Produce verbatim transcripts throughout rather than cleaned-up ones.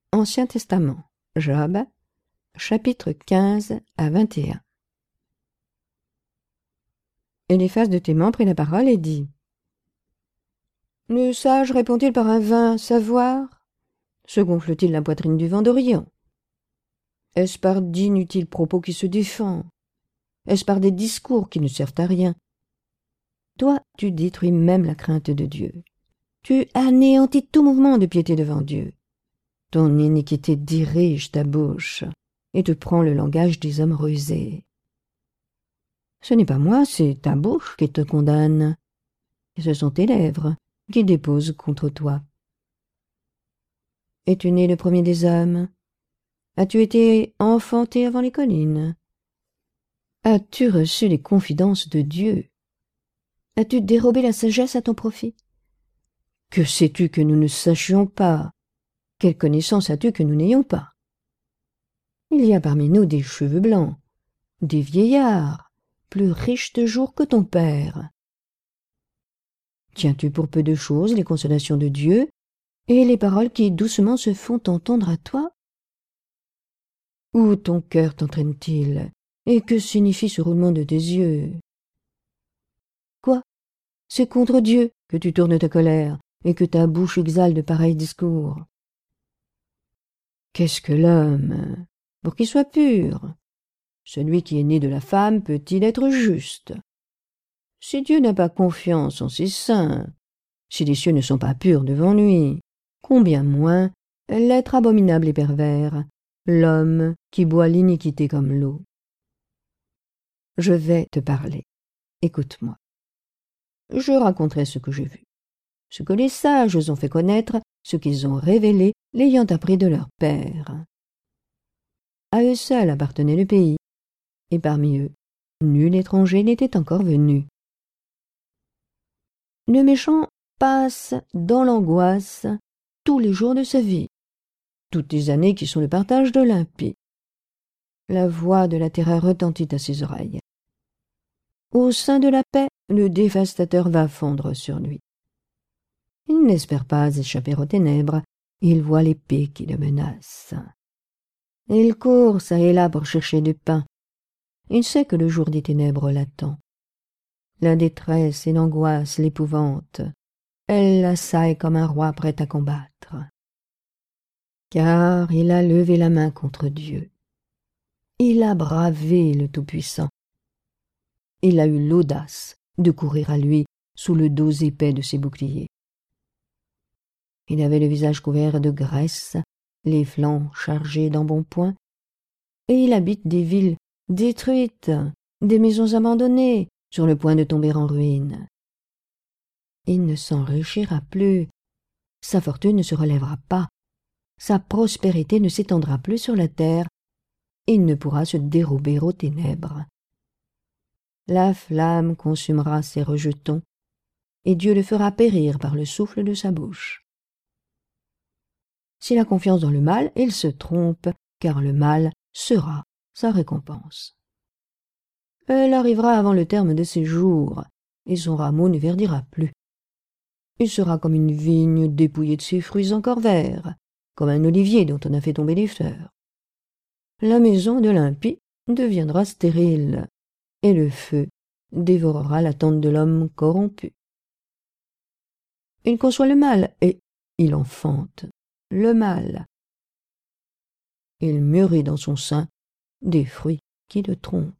Ancien Testament, Job, chapitre quinze à vingt et un. Eliphaz de Théman prit la parole et dit : Le sage répond-il par un vain savoir ? Se gonfle-t-il la poitrine du vent d'Orient ? Est-ce par d'inutiles propos qui se défend ? Est-ce par des discours qui ne servent à rien ? Toi, tu détruis même la crainte de Dieu. Tu anéantis tout mouvement de piété devant Dieu. Ton iniquité dirige ta bouche et te prend le langage des hommes rusés. Ce n'est pas moi, c'est ta bouche qui te condamne. Et ce sont tes lèvres qui déposent contre toi. Es-tu né le premier des hommes ? As-tu été enfanté avant les collines ? As-tu reçu les confidences de Dieu ? As-tu dérobé la sagesse à ton profit ? Que sais-tu que nous ne sachions pas ? Quelle connaissance as-tu que nous n'ayons pas ? Il y a parmi nous des cheveux blancs, des vieillards, plus riches de jours que ton père. Tiens-tu pour peu de choses les consolations de Dieu et les paroles qui doucement se font entendre à toi ? Où ton cœur t'entraîne-t-il et que signifie ce roulement de tes yeux ? Quoi ? C'est contre Dieu que tu tournes ta colère et que ta bouche exhale de pareils discours. Qu'est-ce que l'homme ? Pour qu'il soit pur. Celui qui est né de la femme peut-il être juste ? Si Dieu n'a pas confiance en ses saints, si les cieux ne sont pas purs devant lui, combien moins l'être abominable et pervers, l'homme qui boit l'iniquité comme l'eau. Je vais te parler. Écoute-moi. Je raconterai ce que j'ai vu, ce que les sages ont fait connaître, ce qu'ils ont révélé, l'ayant appris de leur père. À eux seuls appartenait le pays, et parmi eux, nul étranger n'était encore venu. Le méchant passe dans l'angoisse tous les jours de sa vie, toutes les années qui sont le partage de l'impie. La voix de la terreur retentit à ses oreilles. Au sein de la paix, le dévastateur va fondre sur lui. Il n'espère pas échapper aux ténèbres, il voit l'épée qui le menace. Il court çà et là pour chercher du pain. Il sait que le jour des ténèbres l'attend. La détresse et l'angoisse l'épouvantent. Elle l'assaille comme un roi prêt à combattre. Car il a levé la main contre Dieu. Il a bravé le Tout-Puissant. Il a eu l'audace de courir à lui sous le dos épais de ses boucliers. Il avait le visage couvert de graisse, les flancs chargés d'embonpoint, et il habite des villes détruites, des maisons abandonnées, sur le point de tomber en ruine. Il ne s'enrichira plus, sa fortune ne se relèvera pas, sa prospérité ne s'étendra plus sur la terre, il ne pourra se dérober aux ténèbres. La flamme consumera ses rejetons, et Dieu le fera périr par le souffle de sa bouche. S'il a confiance dans le mal, il se trompe, car le mal sera sa récompense. Elle arrivera avant le terme de ses jours, et son rameau ne verdira plus. Il sera comme une vigne dépouillée de ses fruits encore verts, comme un olivier dont on a fait tomber les fleurs. La maison de l'impie deviendra stérile, et le feu dévorera la tente de l'homme corrompu. Il conçoit le mal, et il enfante le mal. Il mûrit dans son sein des fruits qui le trompent.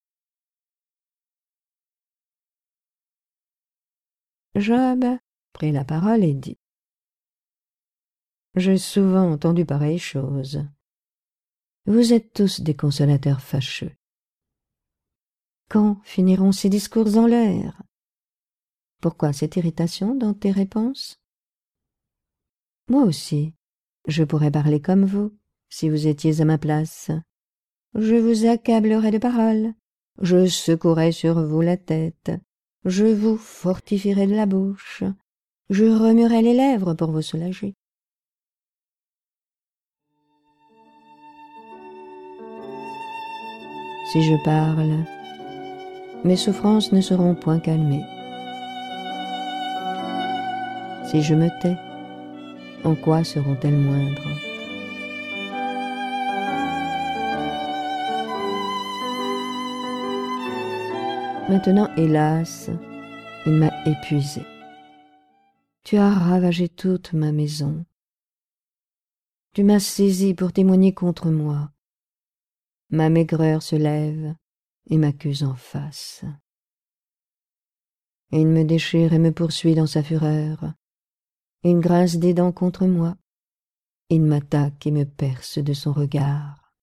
Job prit la parole et dit : J'ai souvent entendu pareille chose. Vous êtes tous des consolateurs fâcheux. Quand finiront ces discours en l'air ? Pourquoi cette irritation dans tes réponses ? Moi aussi, je pourrais parler comme vous, si vous étiez à ma place. Je vous accablerais de paroles, je secouerais sur vous la tête, je vous fortifierais de la bouche, je remuerais les lèvres pour vous soulager. Si je parle, mes souffrances ne seront point calmées. Si je me tais, en quoi seront-elles moindres ? Maintenant, hélas, il m'a épuisé. Tu as ravagé toute ma maison. Tu m'as saisi pour témoigner contre moi. Ma maigreur se lève et m'accuse en face. Il me déchire et me poursuit dans sa fureur. Il grince des dents contre moi. Il m'attaque et me perce de son regard.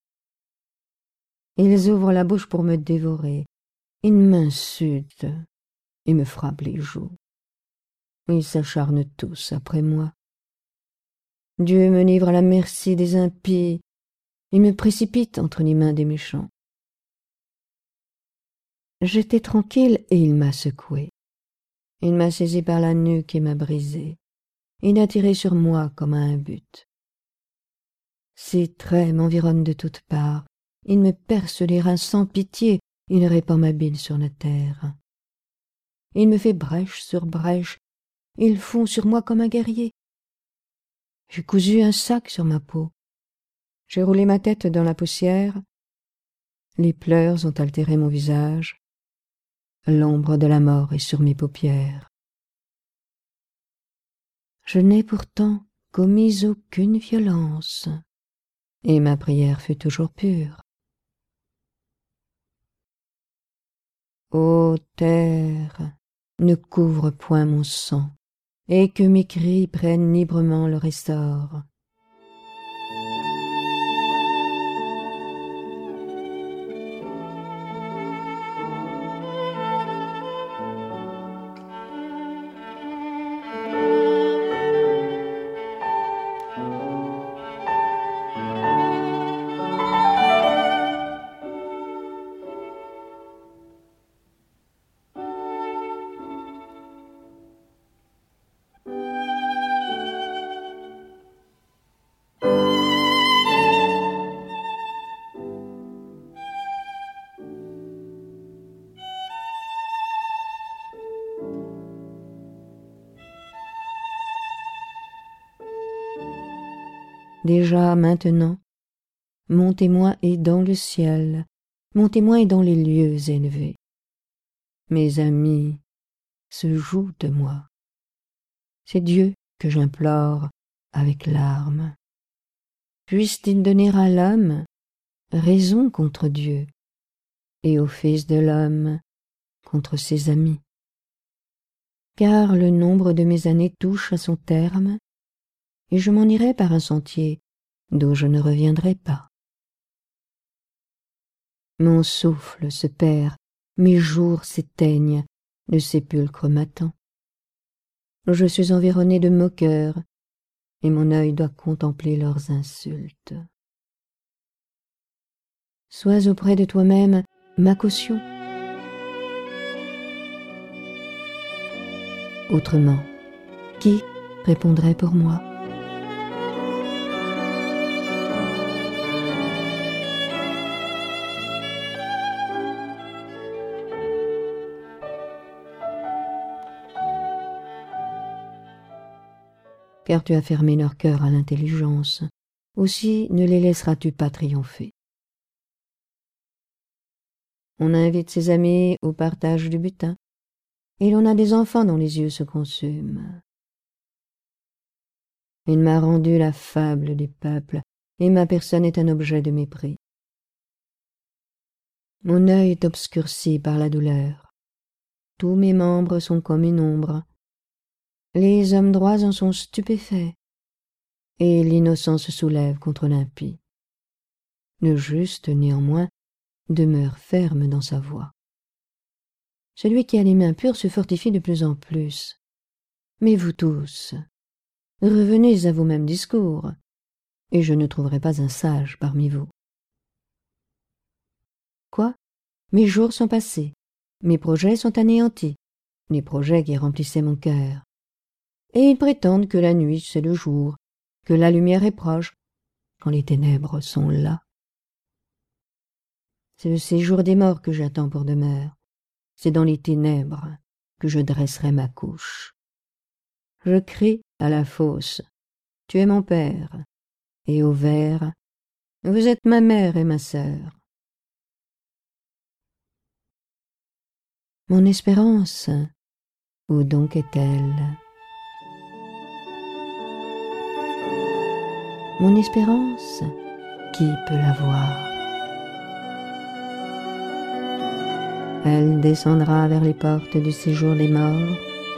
Ils ouvrent la bouche pour me dévorer. Ils m'insultent et me frappent les joues. Ils s'acharnent tous après moi. Dieu me livre à la merci des impies. Il me précipite entre les mains des méchants. J'étais tranquille et il m'a secoué. Il m'a saisi par la nuque et m'a brisé. Il a tiré sur moi comme à un but. Ses traits m'environnent de toutes parts. Il me perce les reins sans pitié. Il répand ma bile sur la terre. Il me fait brèche sur brèche. Il fond sur moi comme un guerrier. J'ai cousu un sac sur ma peau. J'ai roulé ma tête dans la poussière. Les pleurs ont altéré mon visage. L'ombre de la mort est sur mes paupières. Je n'ai pourtant commis aucune violence, et ma prière fut toujours pure. Ô terre, ne couvre point mon sang, et que mes cris prennent librement leur essor. Déjà maintenant, mon témoin est dans le ciel, mon témoin est dans les lieux élevés. Mes amis se jouent de moi. C'est Dieu que j'implore avec larmes. Puisse-t-il donner à l'homme raison contre Dieu et au Fils de l'homme contre ses amis. Car le nombre de mes années touche à son terme, et je m'en irai par un sentier d'où je ne reviendrai pas. Mon souffle se perd, mes jours s'éteignent, le sépulcre m'attend. Je suis environné de moqueurs, et mon œil doit contempler leurs insultes. Sois auprès de toi-même ma caution. Autrement, qui répondrait pour moi? Car tu as fermé leur cœur à l'intelligence, aussi ne les laisseras-tu pas triompher. On invite ses amis au partage du butin, et l'on a des enfants dont les yeux se consument. Il m'a rendu la fable des peuples, et ma personne est un objet de mépris. Mon œil est obscurci par la douleur. Tous mes membres sont comme une ombre. Les hommes droits en sont stupéfaits, et l'innocent se soulève contre l'impie. Le juste, néanmoins, demeure ferme dans sa voie. Celui qui a les mains pures se fortifie de plus en plus. Mais vous tous, revenez à vos mêmes discours, et je ne trouverai pas un sage parmi vous. Quoi? Mes jours sont passés, mes projets sont anéantis, les projets qui remplissaient mon cœur. Et ils prétendent que la nuit c'est le jour, que la lumière est proche, quand les ténèbres sont là. C'est le séjour des morts que j'attends pour demeure. C'est dans les ténèbres que je dresserai ma couche. Je crie à la fosse, tu es mon père, et au ver, vous êtes ma mère et ma sœur. Mon espérance, où donc est-elle? Mon espérance, qui peut la voir? Elle descendra vers les portes du séjour des morts.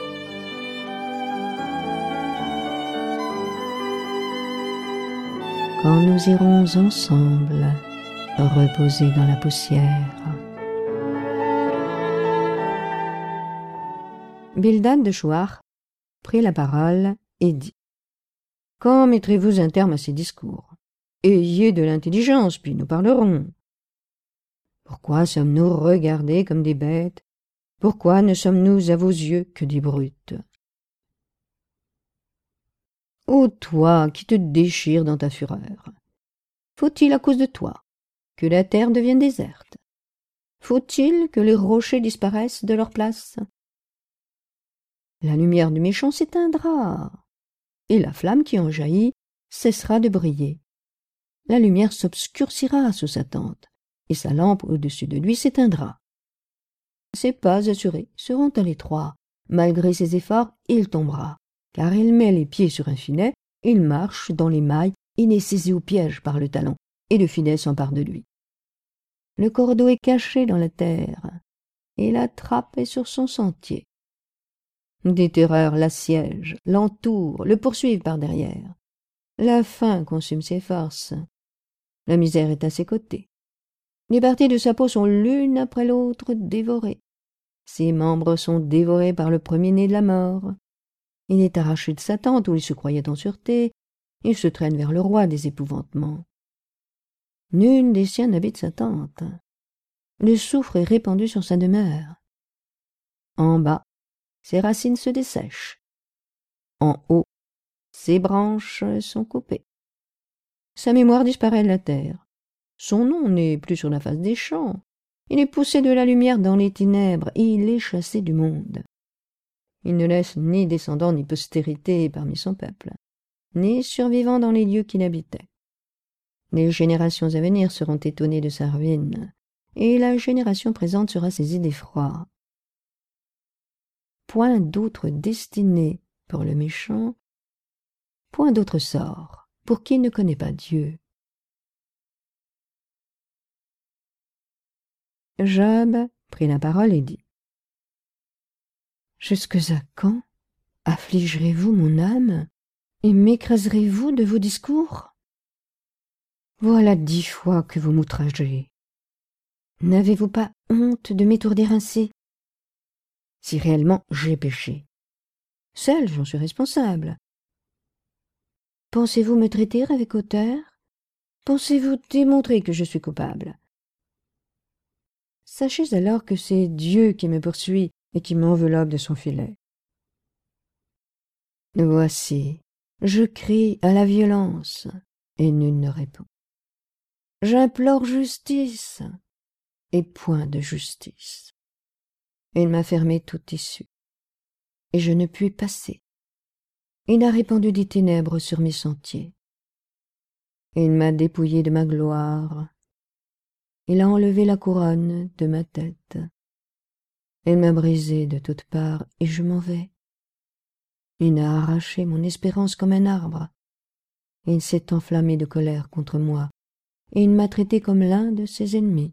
Quand nous irons ensemble reposer dans la poussière. Bildad de Chouar prit la parole et dit: Quand mettrez-vous un terme à ces discours? Ayez de l'intelligence, puis nous parlerons. Pourquoi sommes-nous regardés comme des bêtes? Pourquoi ne sommes-nous à vos yeux que des brutes? Ô toi qui te déchires dans ta fureur, faut-il à cause de toi que la terre devienne déserte? Faut-il que les rochers disparaissent de leur place? La lumière du méchant s'éteindra, et la flamme qui en jaillit cessera de briller. La lumière s'obscurcira sous sa tente, et sa lampe au-dessus de lui s'éteindra. Ses pas assurés seront à l'étroit. Malgré ses efforts, il tombera, car il met les pieds sur un filet, il marche dans les mailles, il est saisi au piège par le talon, et le filet s'empare de lui. Le cordeau est caché dans la terre, et la trappe est sur son sentier. Des terreurs l'assiègent, l'entourent, le poursuivent par derrière. La faim consume ses forces. La misère est à ses côtés. Les parties de sa peau sont l'une après l'autre dévorées. Ses membres sont dévorés par le premier-né de la mort. Il est arraché de sa tente où il se croyait en sûreté. Il se traîne vers le roi des épouvantements. Nul des siens n'habite sa tente. Le soufre est répandu sur sa demeure. En bas, ses racines se dessèchent. En haut, ses branches sont coupées. Sa mémoire disparaît de la terre. Son nom n'est plus sur la face des champs. Il est poussé de la lumière dans les ténèbres, et il est chassé du monde. Il ne laisse ni descendants ni postérité parmi son peuple, ni survivants dans les lieux qu'il habitait. Les générations à venir seront étonnées de sa ruine, et la génération présente sera saisie d'effroi. Point d'autre destinée pour le méchant, point d'autre sort pour qui ne connaît pas Dieu. Job prit la parole et dit: Jusque à quand affligerez-vous mon âme et m'écraserez-vous de vos discours? Voilà dix fois que vous m'outragez. N'avez-vous pas honte de m'étourdir ainsi? Si réellement j'ai péché, seul j'en suis responsable. Pensez-vous me traiter avec hauteur? Pensez-vous démontrer que je suis coupable? Sachez alors que c'est Dieu qui me poursuit et qui m'enveloppe de son filet. Voici, je crie à la violence, et nul ne répond. J'implore justice, et point de justice. Il m'a fermé toute issue, et je ne puis passer. Il a répandu des ténèbres sur mes sentiers. Il m'a dépouillé de ma gloire. Il a enlevé la couronne de ma tête. Il m'a brisé de toutes parts, et je m'en vais. Il a arraché mon espérance comme un arbre. Il s'est enflammé de colère contre moi, et il m'a traité comme l'un de ses ennemis.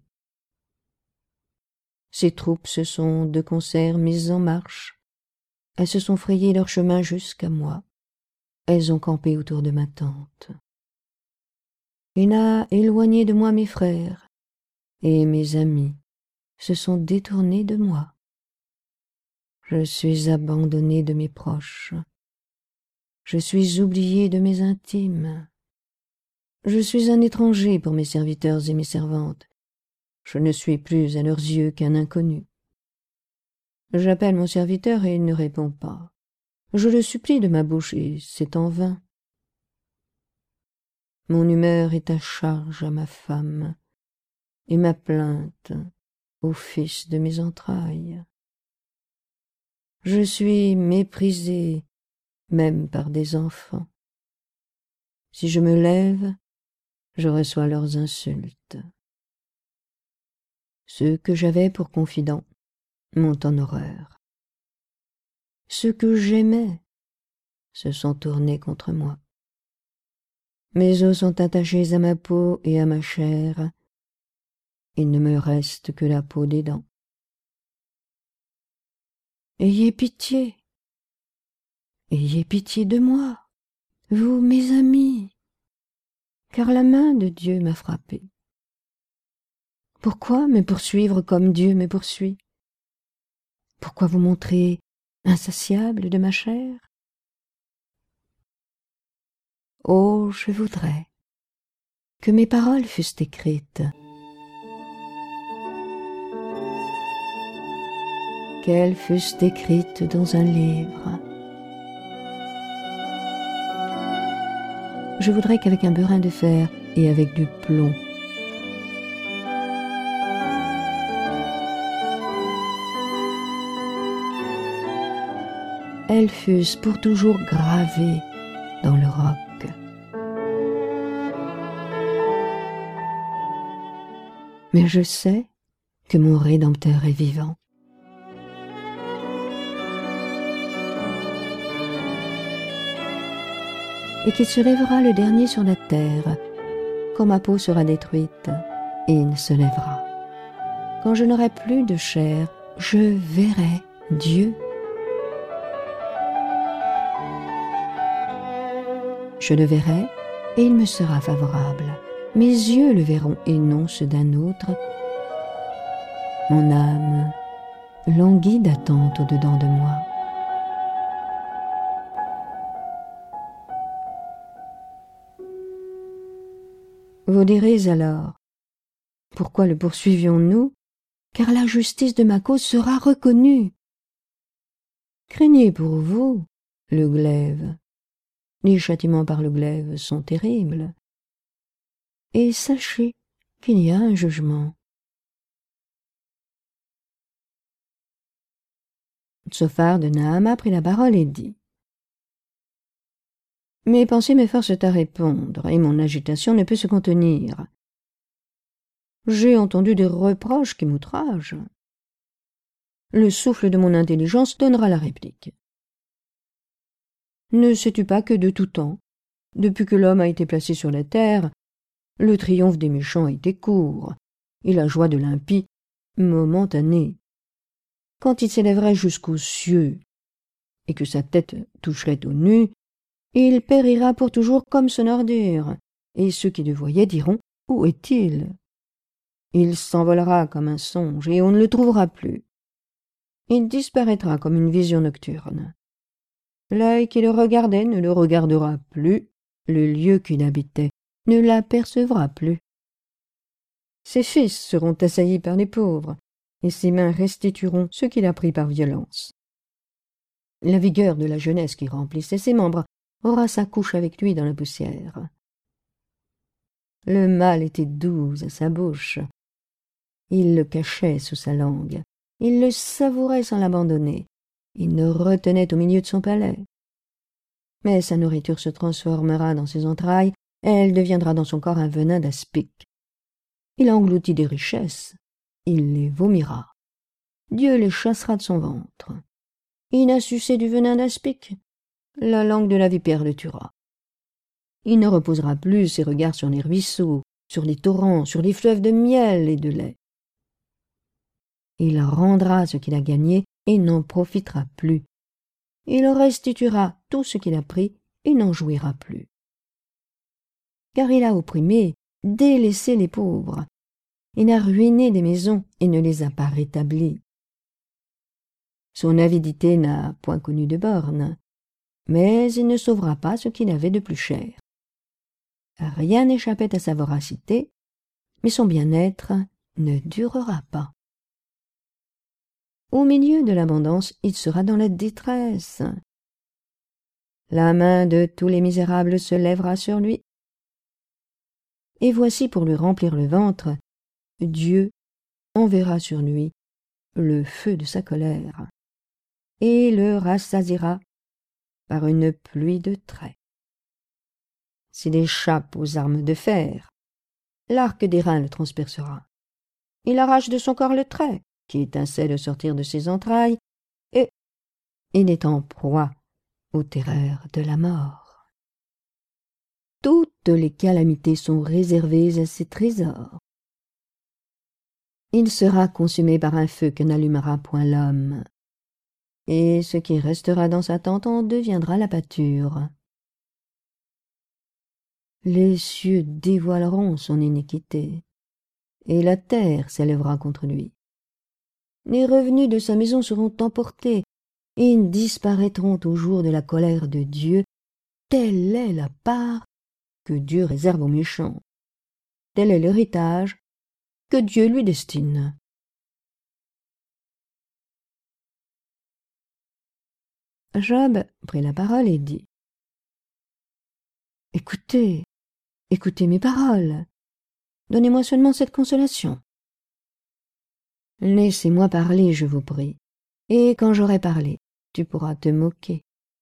Ses troupes se sont de concert mises en marche. Elles se sont frayé leur chemin jusqu'à moi. Elles ont campé autour de ma tente. Il a éloigné de moi mes frères, et mes amis se sont détournés de moi. Je suis abandonné de mes proches. Je suis oublié de mes intimes. Je suis un étranger pour mes serviteurs et mes servantes. Je ne suis plus à leurs yeux qu'un inconnu. J'appelle mon serviteur et il ne répond pas. Je le supplie de ma bouche et c'est en vain. Mon humeur est à charge à ma femme et ma plainte au fils de mes entrailles. Je suis méprisé même par des enfants. Si je me lève, je reçois leurs insultes. Ceux que j'avais pour confidents m'ont en horreur. Ceux que j'aimais se sont tournés contre moi. Mes os sont attachés à ma peau et à ma chair. Il ne me reste que la peau des dents. Ayez pitié, ayez pitié de moi, vous, mes amis, car la main de Dieu m'a frappé. Pourquoi me poursuivre comme Dieu me poursuit? Pourquoi vous montrer insatiable de ma chair? Oh, je voudrais que mes paroles fussent écrites, qu'elles fussent écrites dans un livre. Je voudrais qu'avec un burin de fer et avec du plomb, elles fussent pour toujours gravées dans le roc. Mais je sais que mon Rédempteur est vivant. Et qu'il se lèvera le dernier sur la terre, quand ma peau sera détruite, et il se lèvera. Quand je n'aurai plus de chair, je verrai Dieu. Je le verrai, et il me sera favorable. Mes yeux le verront, et non ceux d'un autre. Mon âme languit d'attente au-dedans de moi. Vous direz alors, pourquoi le poursuivions-nous? Car la justice de ma cause sera reconnue. Craignez pour vous le glaive. Les châtiments par le glaive sont terribles. Et sachez qu'il y a un jugement. Tsophar de Nahama prit la parole et dit: Mes pensées me forcent à répondre, et mon agitation ne peut se contenir. J'ai entendu des reproches qui m'outragent. Le souffle de mon intelligence donnera la réplique. Ne sais-tu pas que de tout temps, depuis que l'homme a été placé sur la terre, le triomphe des méchants a été court, et la joie de l'impie momentanée. Quand il s'élèverait jusqu'aux cieux, et que sa tête toucherait aux nues, il périra pour toujours comme son ordure, et ceux qui le voyaient diront: Où est-il? Il s'envolera comme un songe, et on ne le trouvera plus. Il disparaîtra comme une vision nocturne. L'œil qui le regardait ne le regardera plus, le lieu qu'il habitait ne l'apercevra plus. Ses fils seront assaillis par les pauvres, et ses mains restitueront ce qu'il a pris par violence. La vigueur de la jeunesse qui remplissait ses membres aura sa couche avec lui dans la poussière. Le mal était doux à sa bouche. Il le cachait sous sa langue. Il le savourait sans l'abandonner. Il le retenait au milieu de son palais. Mais sa nourriture se transformera dans ses entrailles, et elle deviendra dans son corps un venin d'aspic. Il engloutit des richesses. Il les vomira. Dieu les chassera de son ventre. Il n'a sucé du venin d'aspic. La langue de la vipère le tuera. Il ne reposera plus ses regards sur les ruisseaux, sur les torrents, sur les fleuves de miel et de lait. Il rendra ce qu'il a gagné et n'en profitera plus. Il restituera tout ce qu'il a pris et n'en jouira plus. Car il a opprimé, délaissé les pauvres. Il a ruiné des maisons et ne les a pas rétablies. Son avidité n'a point connu de bornes, mais il ne sauvera pas ce qu'il avait de plus cher. Rien n'échappait à sa voracité, mais son bien-être ne durera pas. Au milieu de l'abondance, il sera dans la détresse. La main de tous les misérables se lèvera sur lui. Et voici, pour lui remplir le ventre, Dieu enverra sur lui le feu de sa colère et le rassasiera par une pluie de traits. S'il échappe aux armes de fer, l'arc d'airain le transpercera. Il arrache de son corps le trait, qui étincelle de sortir de ses entrailles, et il est en proie aux terreurs de la mort. Toutes les calamités sont réservées à ses trésors. Il sera consumé par un feu que n'allumera point l'homme, et ce qui restera dans sa tente en deviendra la pâture. Les cieux dévoileront son iniquité, et la terre s'élèvera contre lui. Les revenus de sa maison seront emportés, et ils disparaîtront au jour de la colère de Dieu. Telle est la part que Dieu réserve aux méchants. Tel est l'héritage que Dieu lui destine. Job prit la parole et dit : « Écoutez, écoutez mes paroles. Donnez-moi seulement cette consolation. Laissez-moi parler, je vous prie, et quand j'aurai parlé, tu pourras te moquer.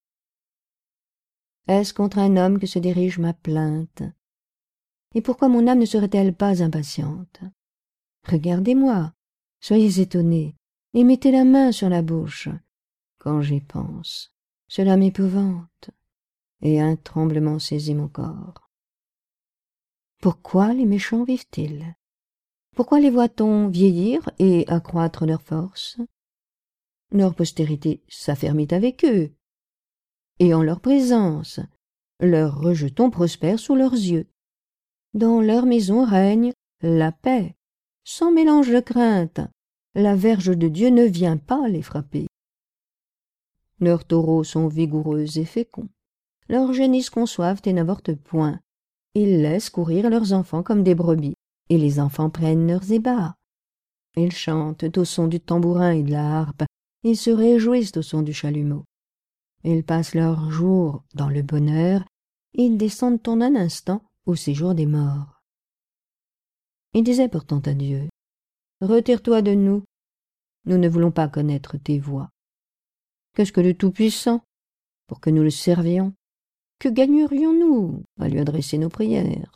Est-ce contre un homme que se dirige ma plainte? Et pourquoi mon âme ne serait-elle pas impatiente? Regardez-moi, soyez étonnés, et mettez la main sur la bouche. Quand j'y pense, cela m'épouvante, et un tremblement saisit mon corps. Pourquoi les méchants vivent-ils? Pourquoi les voit-on vieillir et accroître leur force? Leur postérité s'affermit avec eux, et en leur présence, leurs rejetons prospèrent sous leurs yeux. Dans leur maison règne la paix, sans mélange de crainte. La verge de Dieu ne vient pas les frapper. Leurs taureaux sont vigoureux et féconds. Leurs génisses conçoivent et n'avortent point. Ils laissent courir leurs enfants comme des brebis, et les enfants prennent leurs ébats. Ils chantent au son du tambourin et de la harpe. Ils se réjouissent au son du chalumeau. Ils passent leurs jours dans le bonheur. Ils descendent en un instant au séjour des morts. Ils disaient pourtant à Dieu : Retire-toi de nous, nous ne voulons pas connaître tes voies. Qu'est-ce que le Tout-Puissant pour que nous le servions? Que gagnerions-nous à lui adresser nos prières?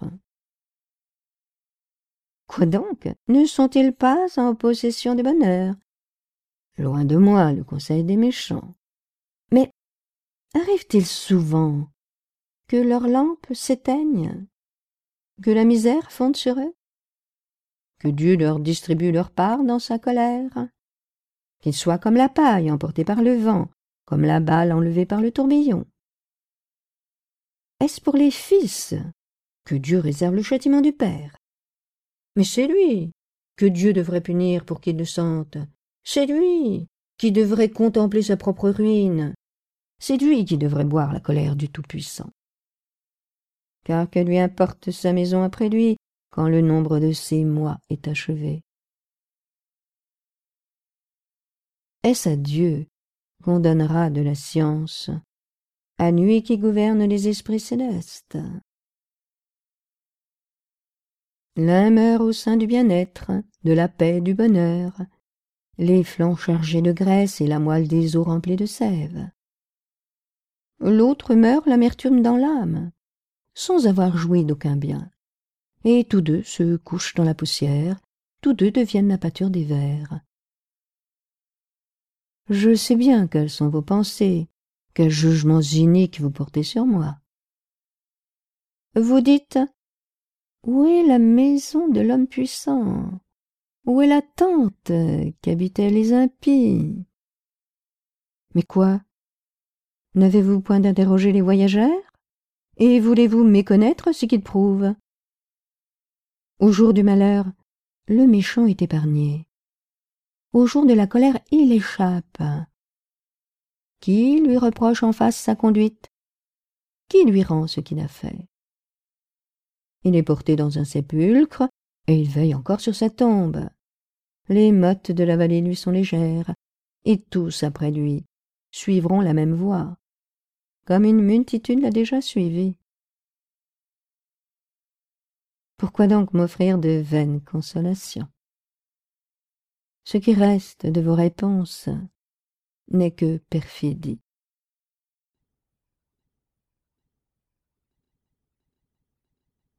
Quoi donc? Ne sont-ils pas en possession des bonheurs? Loin de moi le conseil des méchants. Mais arrive-t-il souvent que leurs lampes s'éteignent, que la misère fonde sur eux, que Dieu leur distribue leur part dans sa colère, qu'ils soient comme la paille emportée par le vent, comme la balle enlevée par le tourbillon? Est-ce pour les fils que Dieu réserve le châtiment du Père? Mais c'est lui que Dieu devrait punir pour qu'il le sente. C'est lui qui devrait contempler sa propre ruine. C'est lui qui devrait boire la colère du Tout-Puissant. Car que lui importe sa maison après lui, quand le nombre de ses mois est achevé? Est-ce à Dieu qu'on donnera de la science, à lui qui gouverne les esprits célestes? L'un meurt au sein du bien-être, de la paix, du bonheur, les flancs chargés de graisse et la moelle des os remplie de sève. L'autre meurt l'amertume dans l'âme, sans avoir joui d'aucun bien, et tous deux se couchent dans la poussière, tous deux deviennent la pâture des vers. Je sais bien quelles sont vos pensées, quels jugements iniques vous portez sur moi. Vous dites : où est la maison de l'homme puissant? Où est la tente qu'habitaient les impies? Mais quoi? N'avez-vous point d'interroger les voyageurs? Et voulez-vous méconnaître ce qu'ils prouvent? Au jour du malheur, le méchant est épargné. Au jour de la colère, il échappe. Qui lui reproche en face sa conduite? Qui lui rend ce qu'il a fait? Il est porté dans un sépulcre, et il veille encore sur sa tombe. Les mottes de la vallée lui sont légères, et tous après lui suivront la même voie, comme une multitude l'a déjà suivi. Pourquoi donc m'offrir de vaines consolations? Ce qui reste de vos réponses n'est que perfidie.